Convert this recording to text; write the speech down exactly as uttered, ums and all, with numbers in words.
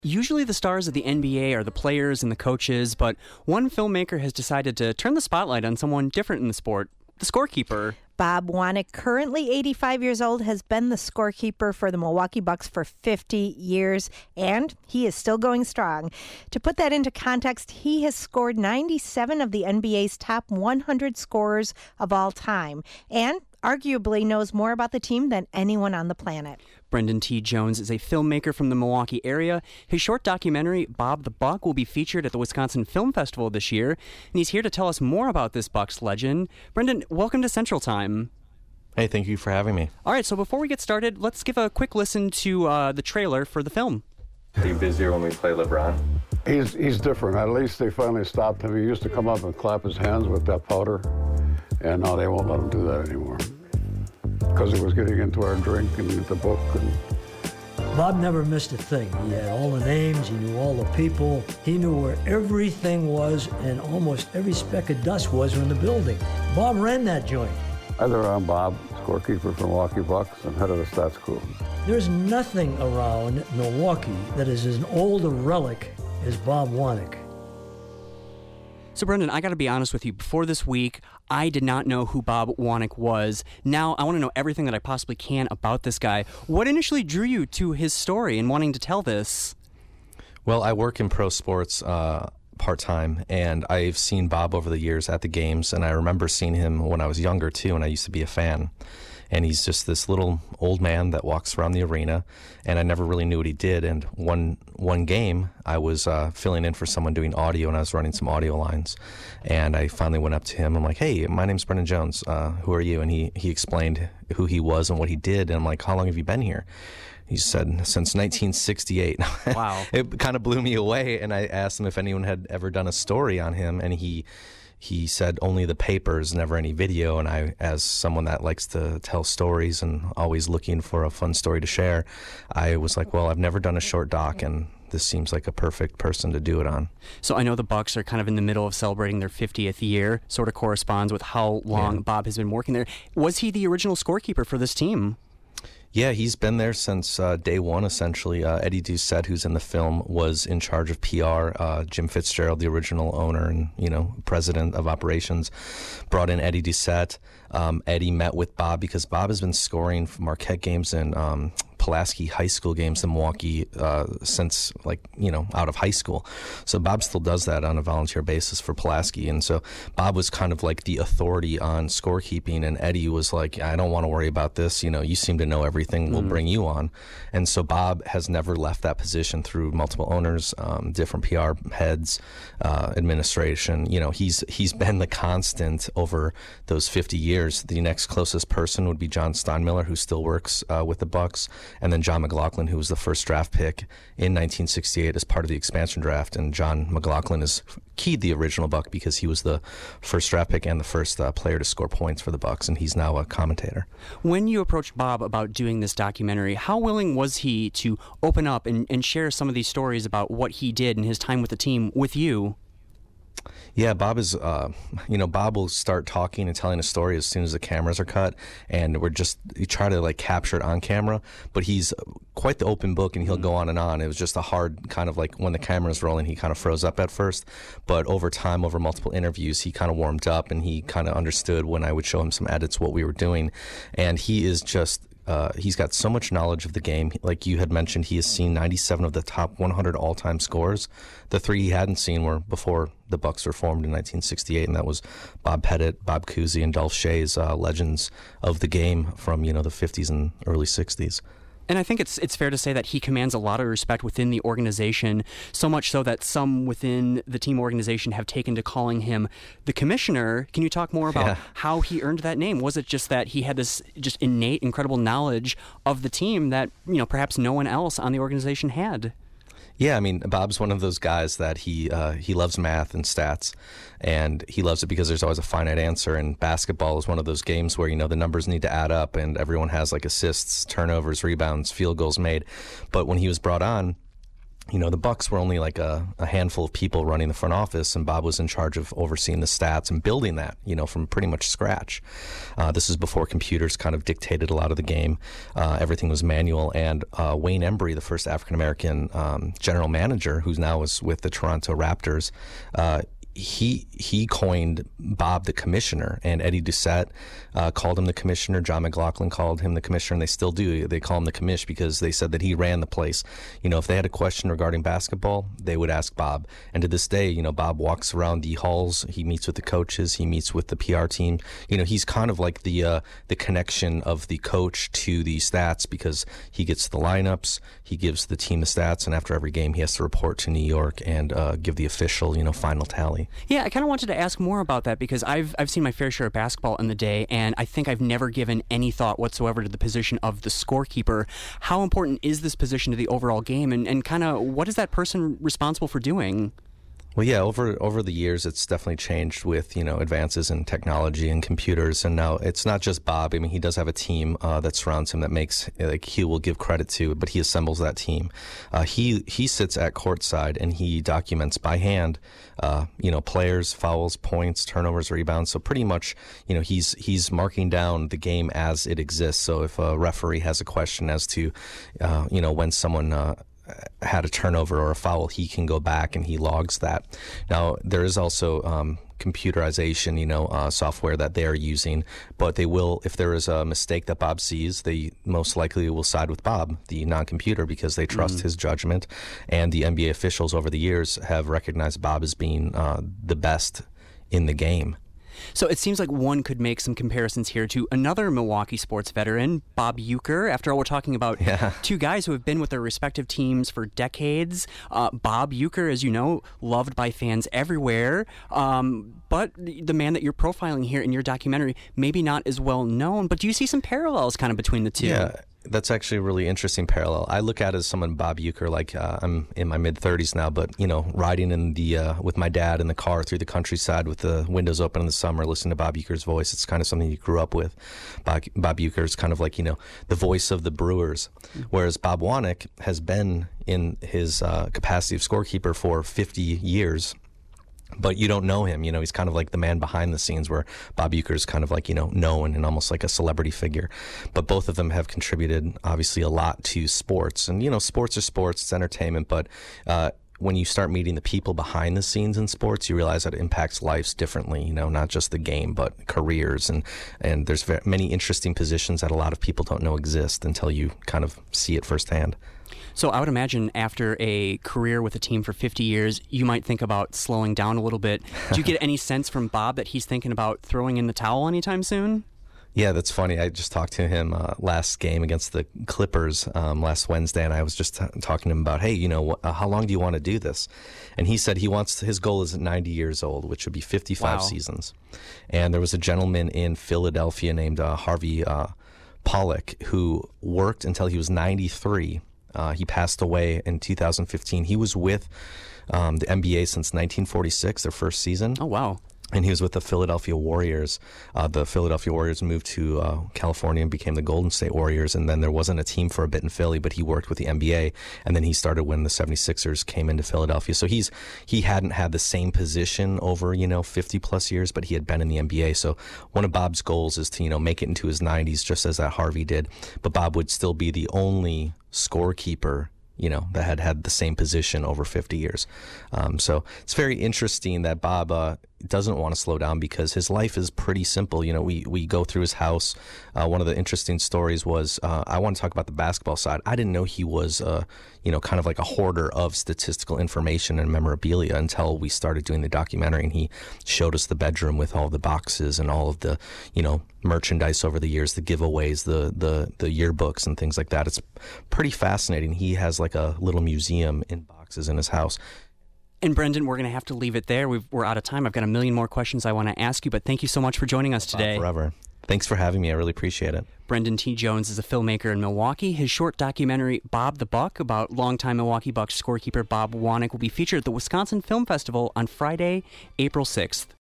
Usually the stars of the N B A are the players and the coaches, but one filmmaker has decided to turn the spotlight on someone different in the sport, the scorekeeper. Bob Wanek, currently eighty-five years old, has been the scorekeeper for the Milwaukee Bucks for fifty years, and he is still going strong. To put that into context, he has scored ninety-seven of the N B A's top one hundred scorers of all time, and arguably knows more about the team than anyone on the planet. Brendan T. Jones is a filmmaker from the Milwaukee area. His short documentary, Bob the Buck, will be featured at the Wisconsin Film Festival this year, and he's here to tell us more about this Bucks legend. Brendan, welcome to Central Time. Hey, thank you for having me. All right, so before we get started, let's give a quick listen to uh, the trailer for the film. Are you busier when we play LeBron? He's he's different. At least they finally stopped him. He used to come up and clap his hands with that powder, and now they won't let him do that anymore because it was getting into our drink and the book. And Bob never missed a thing. He had all the names, he knew all the people, he knew where everything was, and almost every speck of dust was in the building. Bob ran that joint. Either I'm Bob, scorekeeper for Milwaukee Bucks and head of the stats crew. There's nothing around Milwaukee that is as old a relic as Bob Wanek. So, Brendan, I got to be honest with you. Before this week, I did not know who Bob Wanek was. Now, I want to know everything that I possibly can about this guy. What initially drew you to his story and wanting to tell this? Well, I work in pro sports uh, part-time, and I've seen Bob over the years at the games, and I remember seeing him when I was younger, too, and I used to be a fan. And he's just this little old man that walks around the arena, and I never really knew what he did. And one one game, I was uh, filling in for someone doing audio, and I was running some audio lines. And I finally went up to him. I'm like, "Hey, my name's Brendan Jones. Uh, who are you?" And he, he explained who he was and what he did. And I'm like, "How long have you been here?" He said, "Since nineteen sixty-eight. Wow. It kind of blew me away, and I asked him if anyone had ever done a story on him, and he... He said only the papers, never any video, and I, as someone that likes to tell stories and always looking for a fun story to share, I was like, well, I've never done a short doc, and this seems like a perfect person to do it on. So I know the Bucks are kind of in the middle of celebrating their fiftieth year, sort of corresponds with how long Yeah. Bob has been working there. Was he the original scorekeeper for this team? Yeah, he's been there since uh, day one, essentially. Uh, Eddie Doucette, who's in the film, was in charge of P R. Uh, Jim Fitzgerald, the original owner and, you know, president of operations, brought in Eddie Doucette. Um, Eddie met with Bob because Bob has been scoring for Marquette games and um, Pulaski High School games in Milwaukee uh, since, like, you know, out of high school. So Bob still does that on a volunteer basis for Pulaski. And so Bob was kind of like the authority on scorekeeping, and Eddie was like, I don't want to worry about this. You know, you seem to know everything. We'll mm-hmm. bring you on. And so Bob has never left that position through multiple owners, um, different P R heads, uh, administration. You know, he's he's been the constant over those fifty years. The next closest person would be John Steinmiller, who still works uh, with the Bucks. And then John McLaughlin, who was the first draft pick in nineteen sixty-eight as part of the expansion draft. And John McLaughlin is keyed the original Buck because he was the first draft pick and the first uh, player to score points for the Bucks, and he's now a commentator. When you approached Bob about doing this documentary, how willing was he to open up and, and share some of these stories about what he did in his time with the team with you? Yeah, Bob is, uh, you know, Bob will start talking and telling a story as soon as the cameras are cut, and we're just, you try to, like, capture it on camera, but he's quite the open book, and he'll go on and on. It was just a hard kind of, like, when the camera's rolling, he kind of froze up at first, but over time, over multiple interviews, he kind of warmed up, and he kind of understood when I would show him some edits what we were doing, and he is just... Uh, he's got so much knowledge of the game. Like you had mentioned, he has seen ninety-seven of the top one hundred all-time scores. The three he hadn't seen were before the Bucks were formed in nineteen sixty-eight, and that was Bob Pettit, Bob Cousy, and Dolph Schayes, uh, legends of the game from, you know, the fifties and early sixties. And I think it's it's fair to say that he commands a lot of respect within the organization, so much so that some within the team organization have taken to calling him the commissioner. Can you talk more about yeah. how he earned that name? Was it just that he had this just innate, incredible knowledge of the team that, you know, perhaps no one else on the organization had? Yeah, I mean, Bob's one of those guys that he uh, he loves math and stats, and he loves it because there's always a finite answer, and basketball is one of those games where, you know, the numbers need to add up, and everyone has, like, assists, turnovers, rebounds, field goals made. But when he was brought on, you know, the Bucks were only like a, a handful of people running the front office, and Bob was in charge of overseeing the stats and building that, you know, from pretty much scratch. Uh, this is before computers kind of dictated a lot of the game. Uh, everything was manual, and uh, Wayne Embry, the first African-American um, general manager, who's now is with the Toronto Raptors, uh, he he coined Bob the commissioner, and Eddie Doucette uh, called him the commissioner. John McLaughlin called him the commissioner, and they still do. They call him the commish because they said that he ran the place. You know, if they had a question regarding basketball, they would ask Bob. And to this day, you know, Bob walks around the halls. He meets with the coaches. He meets with the P R team. You know, he's kind of like the uh, the connection of the coach to the stats, because he gets the lineups, he gives the team the stats, and after every game, he has to report to New York and uh, give the official, you know, final tally. Yeah, I kind of wanted to ask more about that because I've I've seen my fair share of basketball in the day, and I think I've never given any thought whatsoever to the position of the scorekeeper. How important is this position to the overall game, and, and kind of what is that person responsible for doing? Well, yeah, over over the years, it's definitely changed with, you know, advances in technology and computers. And now it's not just Bob. I mean, he does have a team uh, that surrounds him that makes, like, he will give credit to, but he assembles that team. Uh, he he sits at courtside and he documents by hand, uh, you know, players, fouls, points, turnovers, rebounds. So pretty much, you know, he's he's marking down the game as it exists. So if a referee has a question as to, uh, you know, when someone uh, had a turnover or a foul, he can go back and he logs that. Now, there is also um, computerization, you know, uh, software that they're using, but they will, if there is a mistake that Bob sees, they most likely will side with Bob, the non-computer, because they trust mm. his judgment. And the N B A officials over the years have recognized Bob as being uh, the best in the game. So it seems like one could make some comparisons here to another Milwaukee sports veteran, Bob Uecker. After all, we're talking about yeah. two guys who have been with their respective teams for decades. Uh, Bob Uecker, as you know, loved by fans everywhere. Um, but the man that you're profiling here in your documentary, maybe not as well known. But do you see some parallels kind of between the two? Yeah. That's actually a really interesting parallel. I look at it as someone, Bob Uecker, like uh, I'm in my mid-thirties now, but, you know, riding in the uh, with my dad in the car through the countryside with the windows open in the summer, listening to Bob Uecker's voice. It's kind of something you grew up with. Bob, Bob Uecker is kind of like, you know, the voice of the Brewers, whereas Bob Wanek has been in his uh, capacity of scorekeeper for fifty years. But you don't know him, you know, he's kind of like the man behind the scenes, where Bob Uecker is kind of like, you know, known and almost like a celebrity figure. But both of them have contributed, obviously, a lot to sports. And, you know, sports are sports, it's entertainment, but uh, when you start meeting the people behind the scenes in sports, you realize that it impacts lives differently, you know, not just the game, but careers. And, and there's very many interesting positions that a lot of people don't know exist until you kind of see it firsthand. So I would imagine after a career with a team for fifty years, you might think about slowing down a little bit. Do you get any sense from Bob that he's thinking about throwing in the towel anytime soon? Yeah, that's funny. I just talked to him uh, last game against the Clippers um, last Wednesday, and I was just t- talking to him about, hey, you know, wh- uh, how long do you want to do this? And he said he wants, his goal is at ninety years old, which would be fifty-five wow. seasons. And there was a gentleman in Philadelphia named uh, Harvey uh, Pollack who worked until he was ninety-three. Uh, he passed away in two thousand fifteen. He was with um, the N B A since nineteen forty-six, their first season. Oh, wow. And he was with the Philadelphia Warriors. Uh, the Philadelphia Warriors moved to uh, California and became the Golden State Warriors. And then there wasn't a team for a bit in Philly, but he worked with the N B A. And then he started when the seventy-sixers came into Philadelphia. So he's he hadn't had the same position over, you know, fifty plus years, but he had been in the N B A. So one of Bob's goals is to, you know, make it into his nineties, just as that Harvey did. But Bob would still be the only scorekeeper, you know, that had had the same position over fifty years. Um, so it's very interesting that Bob uh, doesn't want to slow down, because his life is pretty simple. You know, we, we go through his house. Uh, one of the interesting stories was, uh, I want to talk about the basketball side. I didn't know he was, uh, you know, kind of like a hoarder of statistical information and memorabilia until we started doing the documentary, and he showed us the bedroom with all the boxes and all of the, you know, merchandise over the years, the giveaways, the, the, the yearbooks and things like that. It's pretty fascinating. He has like a little museum in boxes in his house. And Brendan, we're going to have to leave it there. We've, we're out of time. I've got a million more questions I want to ask you, but thank you so much for joining us today. Bob forever. Thanks for having me. I really appreciate it. Brendan T. Jones is a filmmaker in Milwaukee. His short documentary, Bob the Buck, about longtime Milwaukee Bucks scorekeeper Bob Wanek, will be featured at the Wisconsin Film Festival on Friday, April sixth.